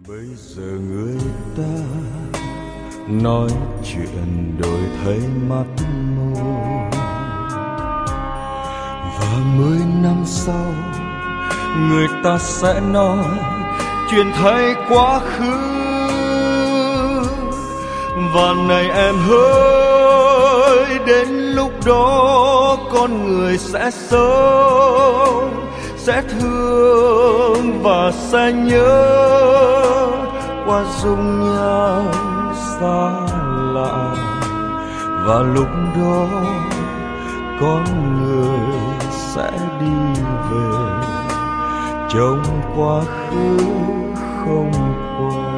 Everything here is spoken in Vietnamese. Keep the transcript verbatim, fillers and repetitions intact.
Bây giờ người ta nói chuyện đổi thay mắt môi, và mười năm sau người ta sẽ nói chuyện thay quá khứ. Và này em hỡi, đến lúc đó con người sẽ sống, sẽ thương và sẽ nhớ qua dung nhan xa lạ. Và lúc đó con người sẽ đi về trong quá khứ không quay.